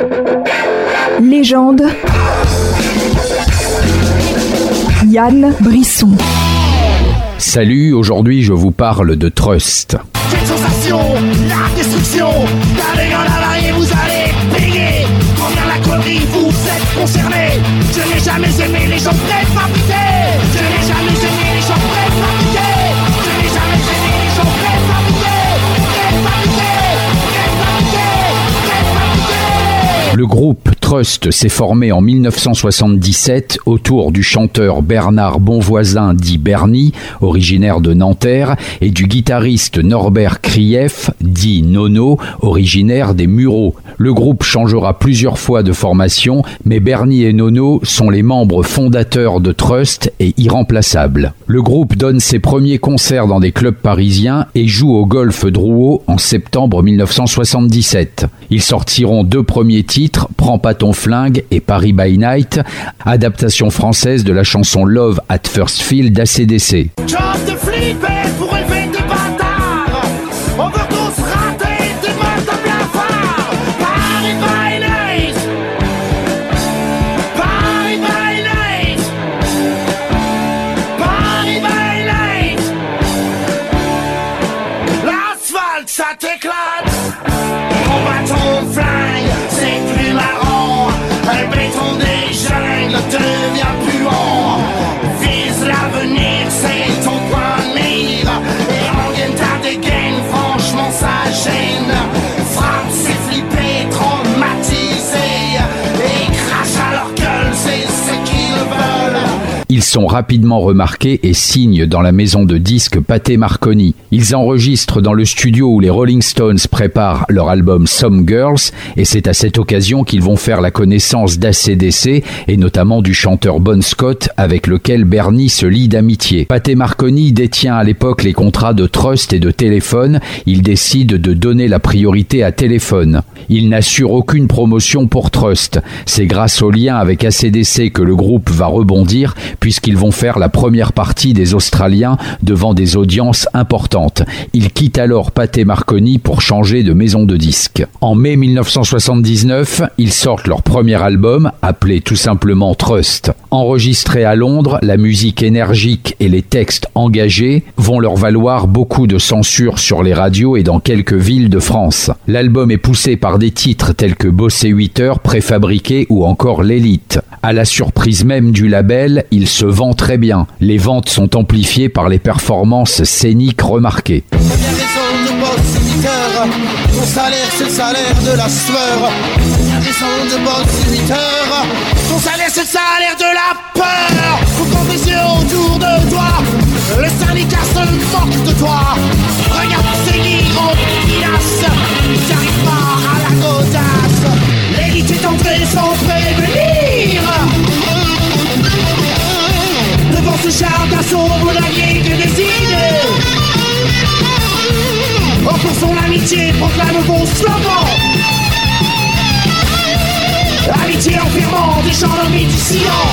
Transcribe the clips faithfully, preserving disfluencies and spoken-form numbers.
Légende. Yann Brisson. Salut, aujourd'hui je vous parle de Trust. Quelle sensation, la destruction, d'aller en avarie, vous allez payer. Quand vient la connerie, vous êtes concernés. Je n'ai jamais aimé les gens préfabriqués. Je n'ai jamais aimé les gens préfabriqués. Je n'ai jamais aimé les gens préfabriqués. Préfabriqués, préfabriqués, préfabriqués. Le groupe Trust s'est formé en mille neuf cent soixante-dix-sept autour du chanteur Bernard Bonvoisin dit Bernie, originaire de Nanterre, et du guitariste Norbert Krief, dit Nono, originaire des Mureaux. Le groupe changera plusieurs fois de formation, mais Bernie et Nono sont les membres fondateurs de Trust et irremplaçables. Le groupe donne ses premiers concerts dans des clubs parisiens et joue au Golf Drouot en septembre mille neuf cent soixante-dix-sept. Ils sortiront deux premiers titres, Prends pas ton flingue et Paris by Night, adaptation française de la chanson Love at First Feel d'A C D C. Job de flipper pour élever des bâtards. On veut tous rater des meufs de blafard. Paris by night. Paris by night. Paris by night. L'asphalte, ça t'éclate. On bat ton flingue, c'est plus marrant. Le béton des jungles devient puant. Vise l'avenir, c'est ton point de mire. Et en ta dégaine, franchement ça gêne. Frappe, c'est flippé, traumatisé. Et crache à leur gueule, c'est ce qu'ils veulent. Ils sont rapidement remarqués et signent dans la maison de disques Pathé Marconi. Ils enregistrent dans le studio où les Rolling Stones préparent leur album Some Girls, et c'est à cette occasion qu'ils vont faire la connaissance d'A C D C et notamment du chanteur Bon Scott avec lequel Bernie se lie d'amitié. Pathé Marconi détient à l'époque les contrats de Trust et de Téléphone. Il décide de donner la priorité à Téléphone. Il n'assure aucune promotion pour Trust. C'est grâce au lien avec A C D C que le groupe va rebondir puisqu'ils vont faire la première partie des Australiens devant des audiences importantes. Ils quittent alors Pathé Marconi pour changer de maison de disques. En mai mille neuf cent soixante-dix-neuf, ils sortent leur premier album, appelé tout simplement Trust. Enregistré à Londres, la musique énergique et les textes engagés vont leur valoir beaucoup de censure sur les radios et dans quelques villes de France. L'album est poussé par des titres tels que Bosser huit heures, Préfabriqué ou encore L'Élite. À la surprise même du label, il se vend très bien. Les ventes sont amplifiées par les performances scéniques remarquées. Ton salaire, c'est le salaire de la sueur. Combien raison de boss huit heures. Ton salaire, c'est le salaire de la peur. Faut compter les yeux autour de toi. Le syndicat se moque de toi. Regarde ces livres en pilasse. Ils n'arrivent pas à la godasse. L'élite est entrée sans prévenir. Devant ce char d'assaut, vous l'aviez que des idées. Oh, pour son amitié, proclame vos slogans. Amitié en firmant des gens nommés dissidents.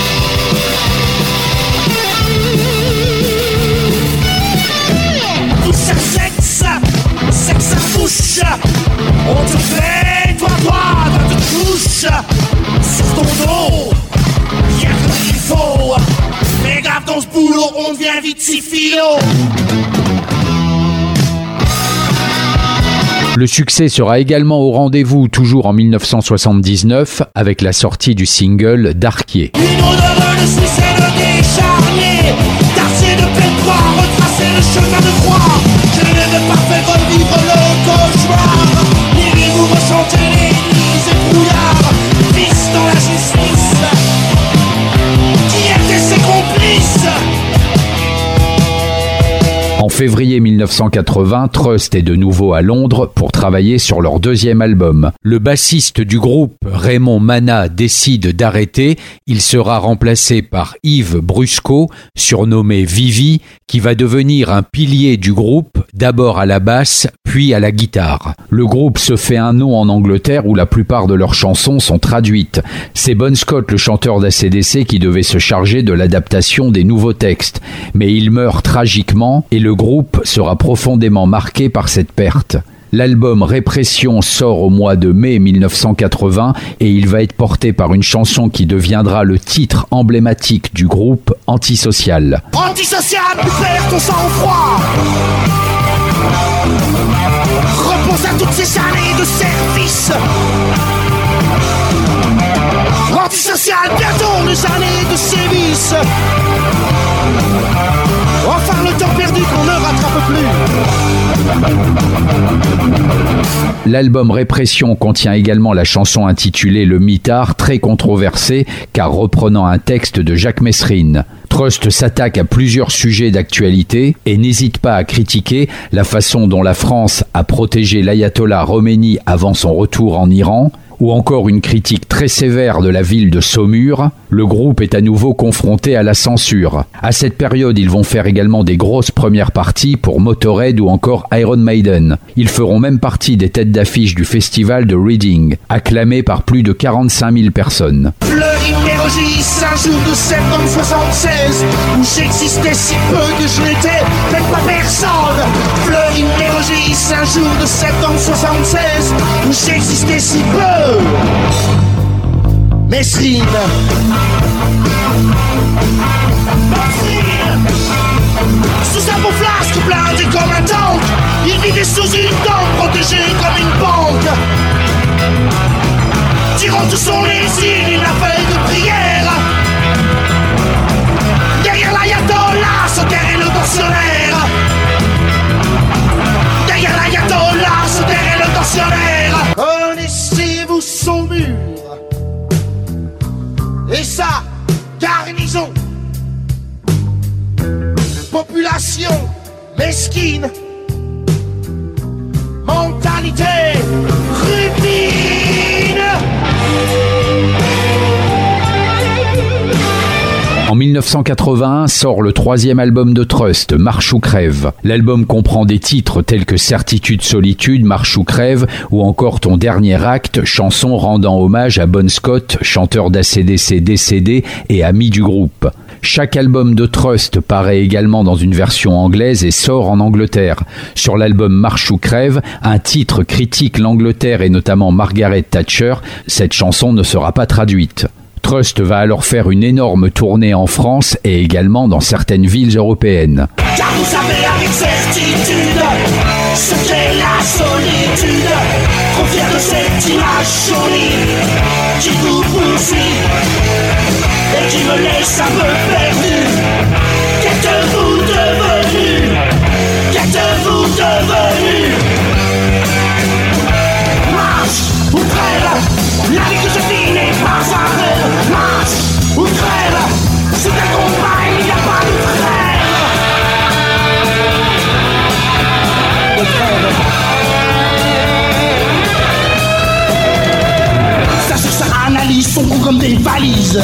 Tout ça sexe, sexe à bouche. On te fait, toi, toi, toi, te touche. Sur ton dos, y'a tout qu'il faut. Mais grave dans ce boulot, on devient vite si philo. Le succès sera également au rendez-vous toujours en mille neuf cent soixante-dix-neuf avec la sortie du single Darquier. Une odeur de Suisse et de décharnier. Darcier de pétrole, retracer le chemin de croix. Je ne veux pas faire revivre le cauchemar. Ni ni vous ressentez les nuits ébrouillards. Vice dans la justice. Qui étaient ses complices? En février mille neuf cent quatre-vingts, Trust est de nouveau à Londres pour travailler sur leur deuxième album. Le bassiste du groupe, Raymond Mana, décide d'arrêter. Il sera remplacé par Yves Brusco, surnommé Vivi, qui va devenir un pilier du groupe, d'abord à la basse, puis à la guitare. Le groupe se fait un nom en Angleterre où la plupart de leurs chansons sont traduites. C'est Bon Scott, le chanteur d'A C D C, qui devait se charger de l'adaptation des nouveaux textes. Mais il meurt tragiquement et le groupe sera profondément marqué par cette perte. L'album Répression sort au mois de mai mille neuf cent quatre-vingts et il va être porté par une chanson qui deviendra le titre emblématique du groupe, Antisocial. Antisocial, tu perds ton sang-froid. Repose à toutes ces années de service. Antisocial, bientôt les années de sévices. Enfin le temps perdu qu'on ne rattrape plus. L'album Répression contient également la chanson intitulée Le Mitard, très controversée car reprenant un texte de Jacques Messrine. Trust s'attaque à plusieurs sujets d'actualité et n'hésite pas à critiquer la façon dont la France a protégé l'ayatollah Khomeini avant son retour en Iran, ou encore une critique très sévère de la ville de Saumur. Le groupe est à nouveau confronté à la censure. À cette période, ils vont faire également des grosses premières parties pour Motörhead ou encore Iron Maiden. Ils feront même partie des têtes d'affiche du festival de Reading, acclamé par plus de quarante-cinq mille personnes. Fleury-Mérogis, un jour de septembre soixante-seize, où j'existais si peu que je n'étais même pas personne. Fleury-Mérogis, un jour de septembre soixante-seize, où j'existais si peu. Messrine. Messrine. Sous un beau flasque blindé comme un tank, il vivait sous une dent protégé comme une banque. Tirant tout son exil, il a fait de prière. Derrière l'ayatollah, se terrait le tortionnaire. Derrière l'ayatollah, se terrait le tortionnaire. Connaissez-vous Saumur et sa garnison? Population mesquine, mentalité rupine. En mille neuf cent quatre-vingt-un sort le troisième album de Trust, Marche ou crève. L'album comprend des titres tels que Certitude Solitude, Marche ou crève, ou encore Ton dernier acte, chanson rendant hommage à Bon Scott, chanteur d'A C D C décédé et ami du groupe. Chaque album de Trust paraît également dans une version anglaise et sort en Angleterre. Sur l'album Marche ou crève, un titre critique l'Angleterre et notamment Margaret Thatcher. Cette chanson ne sera pas traduite. Trust va alors faire une énorme tournée en France et également dans certaines villes européennes. Car vous savez avec certitude ce qu'est la solitude. Trop fier de cette image jolie qui vous poursuit et qui me laisse un peu perdu. Qu'êtes-vous devenu? Qu'êtes-vous devenu? Marche ou crève, la vie que je vis n'est pas un rêve. Marche ou crève, si t'accompagne, il n'y a pas de trêve. De trêve. Ça sur sa analyse son coup comme des valises.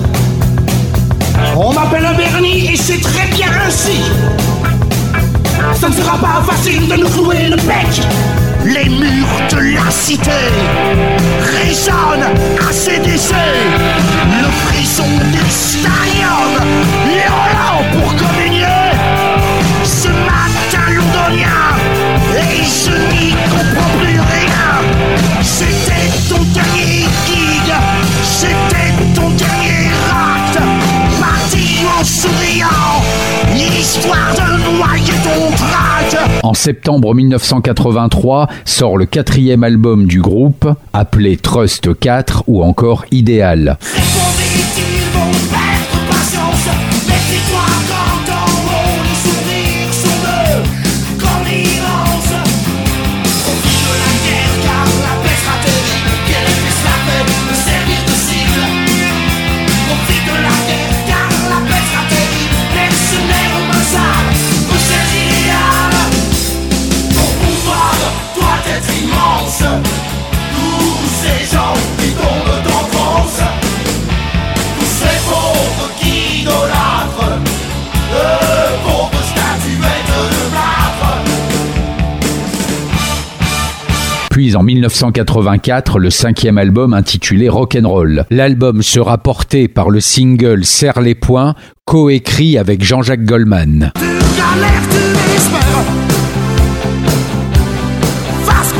On m'appelle un vernis et c'est très bien ainsi. Ça ne sera pas facile de nous clouer le bec. Les murs de la cité résonnent à C D C. Le frisson du stadium, hurlant pour communier. Ce matin londonien, et je n'y comprends plus rien. C'était ton dernier gig, c'était ton dernier acte. Parti en souriant, histoire de noyer ton trac. En septembre mille neuf cent quatre-vingt-trois sort le quatrième album du groupe, appelé Trust quatre ou encore Idéal. Répondez-ils vont perdre patience. Méfie-toi quand en haut les sourires sont bleus comme l'immense. Profite de la guerre car la paix sera terrible. Quelle est la paix de servir de cible? Profite de la guerre car la paix sera terrible. Mercenaire au massacre, vous êtes idéal. Ton pouvoir doit être immense. Tous ces gens qui tombent en France, tous ces pauvres qui idolâtrent de pauvres statuettes de plâtre. Puis en mille neuf cent quatre-vingt-quatre, le cinquième album intitulé Rock'n'Roll. L'album sera porté par le single Serre les poings, coécrit avec Jean-Jacques Goldman. Tu galères, tu espères, face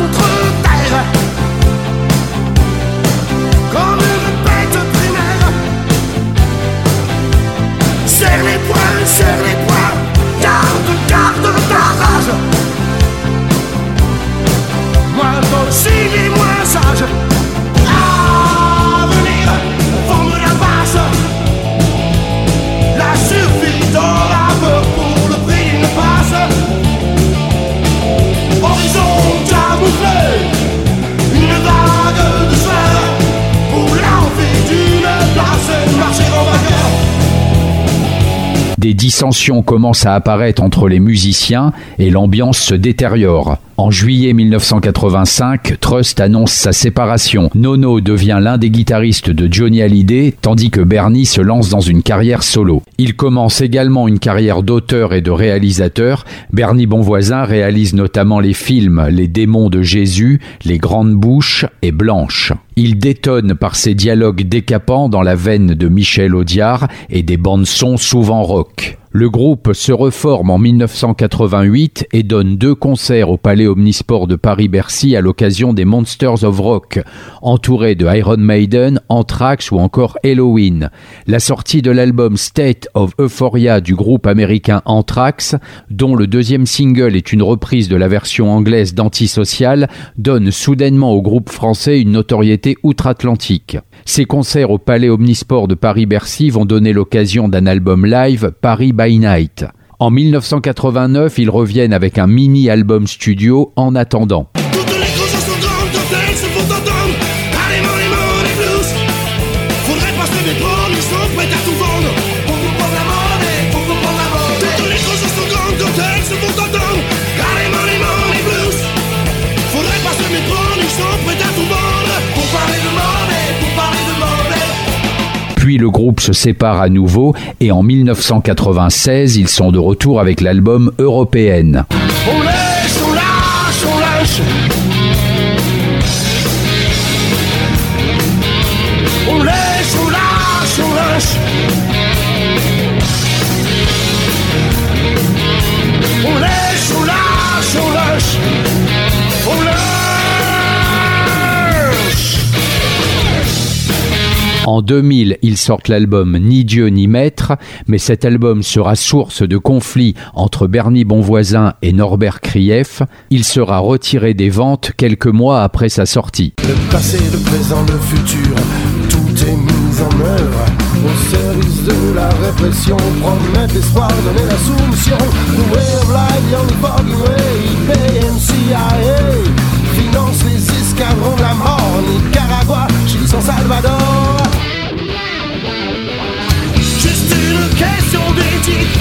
Des dissensions commencent à apparaître entre les musiciens et l'ambiance se détériore. En juillet mille neuf cent quatre-vingt-cinq, Trust annonce sa séparation. Nono devient l'un des guitaristes de Johnny Hallyday, tandis que Bernie se lance dans une carrière solo. Il commence également une carrière d'auteur et de réalisateur. Bernie Bonvoisin réalise notamment les films Les démons de Jésus, Les grandes bouches et Blanche. Il détonne par ses dialogues décapants dans la veine de Michel Audiard et des bandes-sons souvent rock. Le groupe se reforme en mille neuf cent quatre-vingt-huit et donne deux concerts au Palais Omnisport de Paris-Bercy à l'occasion des Monsters of Rock, entourés de Iron Maiden, Anthrax ou encore Helloween. La sortie de l'album State of Euphoria du groupe américain Anthrax, dont le deuxième single est une reprise de la version anglaise d'Antisocial, donne soudainement au groupe français une notoriété outre-Atlantique. Ces concerts au Palais Omnisport de Paris-Bercy vont donner l'occasion d'un album live, Paris by Night. En mille neuf cent quatre-vingt-neuf, ils reviennent avec un mini-album studio En attendant. Toutes les grosses chansons grandes quand elles se font entendre. Allez, money, money, blues. Faudrait pas se lever trop, ils sont prêts à tout vendre. Pour vous prendre la monnaie, pour vous prendre la monnaie. Toutes les grosses chansons grandes quand elles se font entendre. Allez, money, money, blues. Faudrait pas se lever trop, ils sont prêts à tout vendre. Pour parler de monnaie, pour parler de monnaie. Puis le groupe se sépare à nouveau et en mille neuf cent quatre-vingt-seize, ils sont de retour avec l'album Européenne. On laisse, on lâche, on lâche. On laisse, on lâche, on lâche. On laisse, on lâche, on lâche. On lâche. En deux mille, ils sortent l'album Ni Dieu ni Maître, mais cet album sera source de conflits entre Bernie Bonvoisin et Norbert Krief. Il sera retiré des ventes quelques mois après sa sortie. Le passé, le présent, le futur, tout est mis en œuvre au service de la répression. Promettre l'espoir, donner la soumission. The way of life, the only fucking way. P M C I A finance les escadrons de la mort. Nicaragua, Chili, San Salvador. Juste une question d'éthique.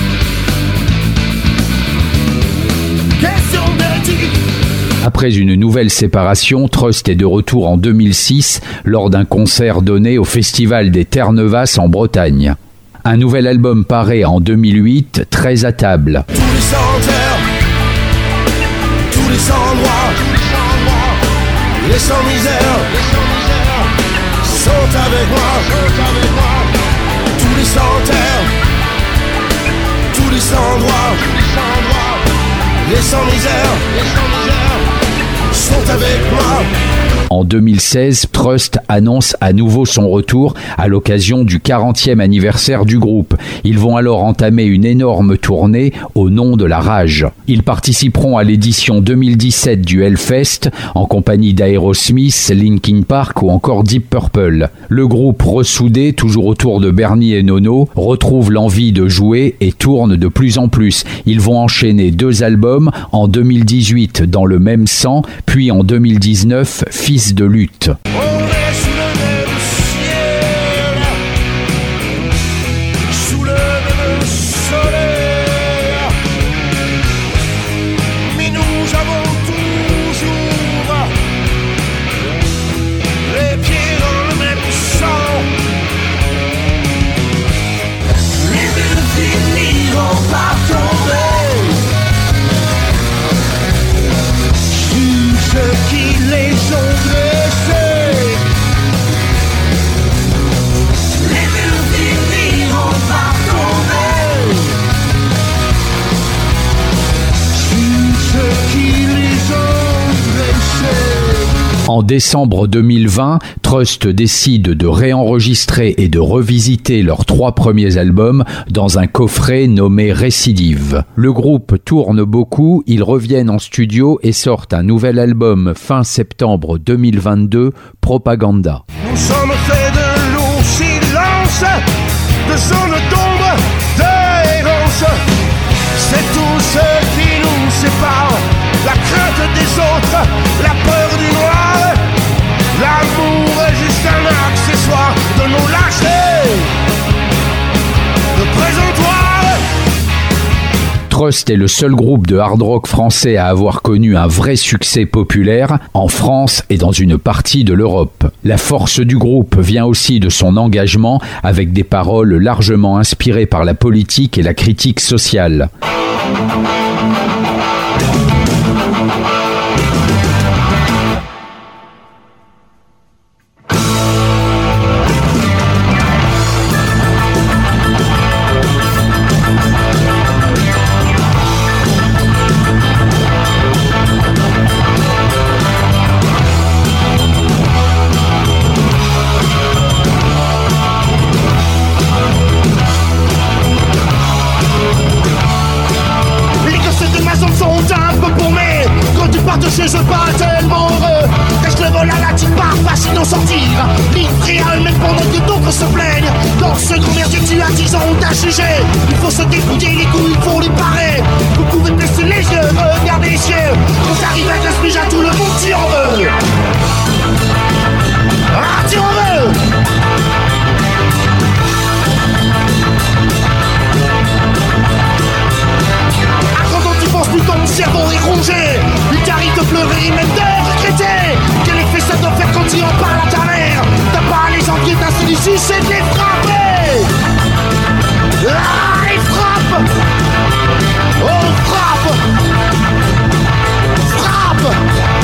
Question d'éthique. Après une nouvelle séparation, Trust est de retour en deux mille six lors d'un concert donné au Festival des Terres Neuvas en Bretagne. Un nouvel album paraît en deux mille huit, Très à table. Tous les sans-terre, tous les sans-droit, les sans-misère, sont avec moi. Tous les sans-terre, tous les sans-droit, les sans-misère, sont avec moi. En deux mille seize, Trust annonce à nouveau son retour à l'occasion du quarantième anniversaire du groupe. Ils vont alors entamer une énorme tournée au nom de la rage. Ils participeront à l'édition deux mille dix-sept du Hellfest en compagnie d'Aerosmith, Linkin Park ou encore Deep Purple. Le groupe ressoudé, toujours autour de Bernie et Nono, retrouve l'envie de jouer et tourne de plus en plus. Ils vont enchaîner deux albums en deux mille dix-huit dans le même sang, puis en deux mille dix-neuf, Fils de lutte. On est sous le même ciel, sous le même soleil, mais nous avons toujours les pieds dans le même sang. Les deux finiront par tomber sur ceux qui les ont blessés. Les deux finiront par tomber sur ceux qui les ont blessés. En décembre deux mille vingt, Trust décide de réenregistrer et de revisiter leurs trois premiers albums dans un coffret nommé Récidive. Le groupe tourne beaucoup, ils reviennent en studio et sortent un nouvel album fin septembre deux mille vingt-deux, Propaganda. Nous sommes faits de lourds silences, de zones d'ombre, d'errance. C'est tout ce qui nous sépare, la crainte des autres, la peur du noir. L'amour est juste un accessoire de nos lâchetés, de présentoir. Frost est le seul groupe de hard rock français à avoir connu un vrai succès populaire en France et dans une partie de l'Europe. La force du groupe vient aussi de son engagement avec des paroles largement inspirées par la politique et la critique sociale. Je suis pas tellement heureux. Reste le vol à la petite barre, facile d'en sortir. Livré à eux-mêmes pendant que d'autres se plaignent. Dans ce grand merdier, tu as dix ans, on t'a jugé. Il faut se dépouiller les couilles, il faut les parer. Vous pouvez baisser les yeux, regardez les yeux. Quand t'arrives avec la smige à tout le monde, tu en veux. Ah, tu en veux. Ah, quand tu penses plus, ton cerveau est rongé. Il t'arrive de pleurer et même de regretter. Quel effet ça doit faire quand tu en parles à ta mère? T'as pas les envies d'un ici, c'est de les frapper. Ah, ils frappent. Oh, frappe. Frappe.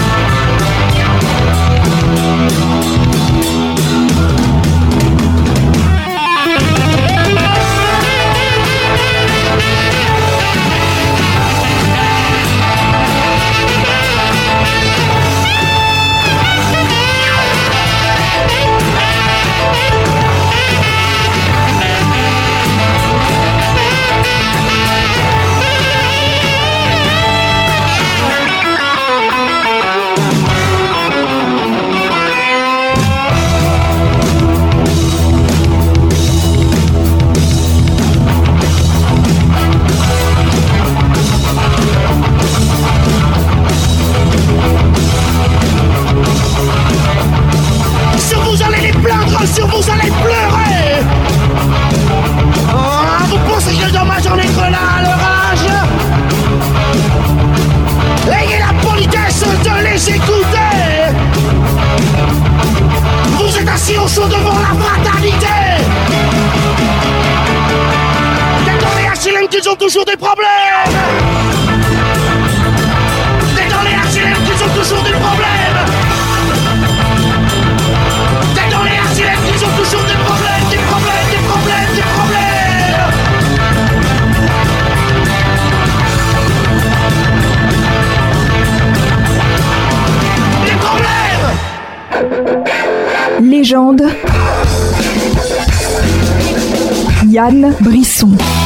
Sur vous allez pleurer. Oh, vous pensez que dommage j'en ai que là le rage. Ayez la politesse de les écouter. Vous êtes assis au chaud devant la fatalité. T'es dans les H L M qu'ils ont toujours des problèmes. T'es dans les H L M qu'ils ont toujours des problèmes. Ils ont toujours des problèmes, des problèmes, des problèmes, des problèmes. Des problèmes. Légende. Yann Brisson.